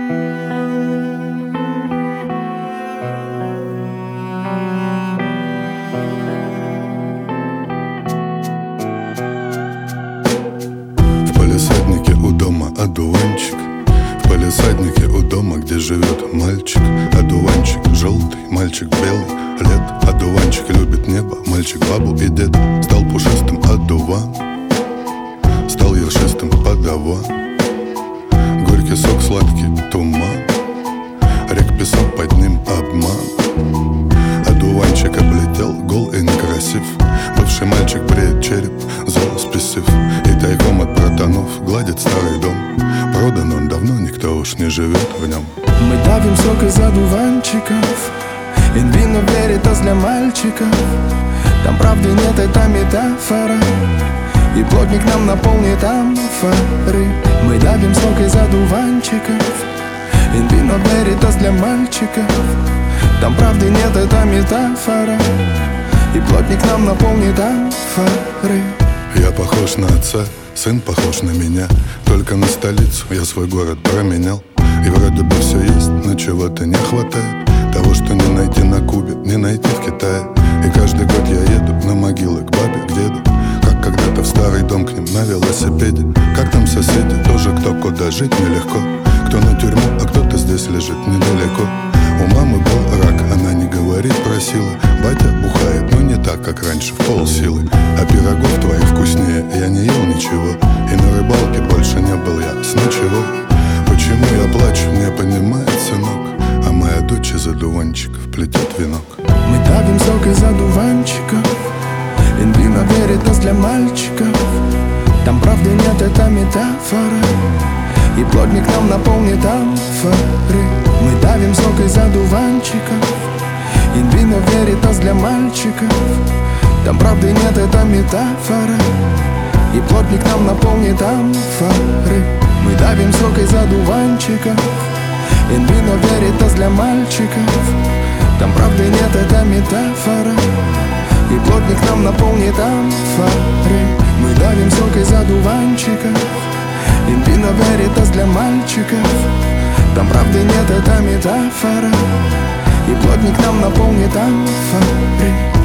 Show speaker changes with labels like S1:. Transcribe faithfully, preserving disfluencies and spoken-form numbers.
S1: В палисаднике у дома одуванчик, в палисаднике у дома, где живет мальчик. Одуванчик желтый, мальчик белый, лет. Одуванчик любит небо, мальчик бабу и дед. Стал пушистым одуван, стал ершистым подаван. Горький сок, сладкий туман, рек песок, под ним обман. Одуванчик облетел, гол и некрасив. Бывший мальчик бреет череп, зол спесив. И тайком от братанов гладит старый дом. Продан он давно, никто уж не живет в нем.
S2: Мы давим сок из одуванчиков, in vino veritas для мальчиков. Там правды нет, это метафора, и плотник нам наполнит амфоры. Мы давим сок из одуванчиков, in vino veritas для мальчиков. Там правды нет, это метафора, и плотник нам наполнит амфоры.
S1: Я похож на отца, сын похож на меня. Только на столицу я свой город променял. И вроде бы все есть, но чего-то не хватает. Того, что не найти на Кубе, не найти в Китае. И каждый год я еду на могилы к бабе, к деду, как когда-то в старый дом к ним на велосипеде. Как там соседи, тоже кто куда, жить нелегко. Кто на тюрьму, а кто-то здесь лежит недалеко. У мамы был рак, она не говорить просила. Батя бухает, но не так, как раньше, в полсилы. А пирогов твоих вкуснее я не ел ничего. И на рыбалке больше не был я с ночевой. Почему я плачу, не понимает сынок, а моя дочь из одуванчиков плетет венок.
S2: Мы давим сок из одуванчиков, in vino veritas для мальчиков. Там правды нет, это метафора, и плотник нам наполнит амфоры. Мы давим сок из одуванчиков, in vino veritas для мальчиков. Там правды нет, это метафора, и плотник нам наполнит амфоры. Мы давим сок из одуванчиков, in vino veritas для мальчиков. Там правды нет, это метафора, и плотник нам наполнит амфоры. Мы давим сок из одуванчиков, in vino veritas для мальчиков. Там правды нет, это метафора, и плотник нам наполнит амфоры.